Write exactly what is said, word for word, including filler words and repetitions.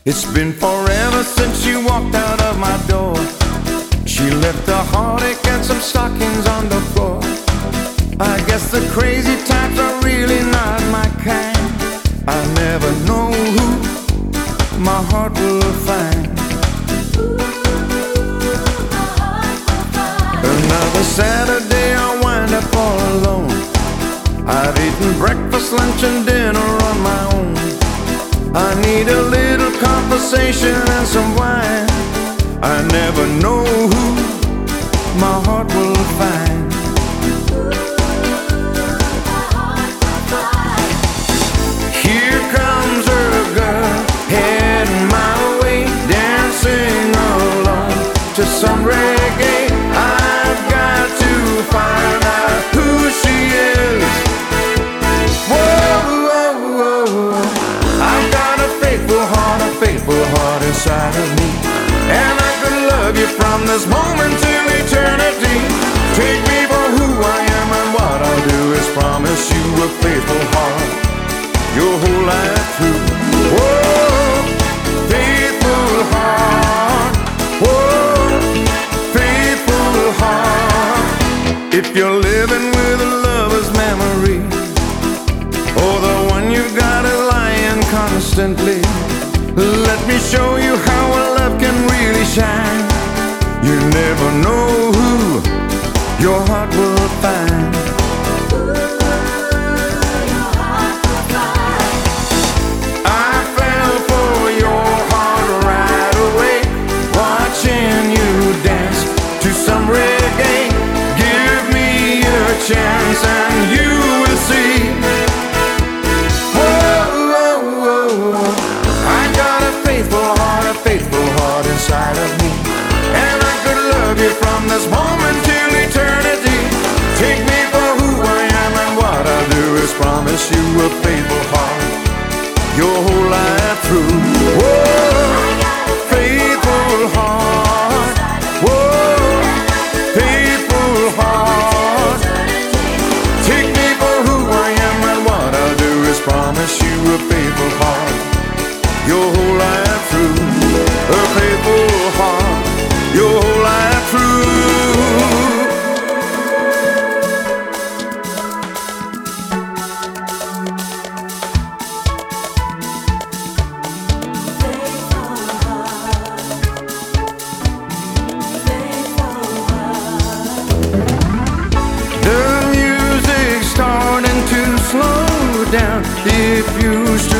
It's been forever since you walked out of my door. She left a heartache and some stockings on the floor. I guess the crazy types are really not my kind. I never know who my heart will find. Another Saturday I wind up all alone. I've eaten breakfast, lunch and dinner on my own. I need a little conversation and some wine. I never know who my heart will find. Here comes her girl, heading my way, dancing along to some reggae. I've got to find out who she is. Whoa, whoa, whoa. I've got a faithful heart, a faithful heart inside of me, and I could love you from this moment till eternity. Take me for who I am, and what I'll do is promise you a faithful heart your whole life through. Whoa, faithful heart. Whoa, faithful heart. If you're living with a lover's memory, or the one you got is lying constantly, let me show you how a love can really shine. You never know who your heart will find. I fell for your heart right away, watching you dance to some reggae. Give me a chance and you will see. Whoa, whoa, whoa. I got a faithful heart, a faithful heart inside of me, and I could love you from this moment till eternity. Take me for who I am, and what I'll do is promise you a faithful heart your whole life through. Whoa, faithful heart. Whoa, faithful heart. Take me for who I am, and what I'll do is promise you a faithful heart your whole life through. A faithful heart your whole life through. The music's starting to slow down. If you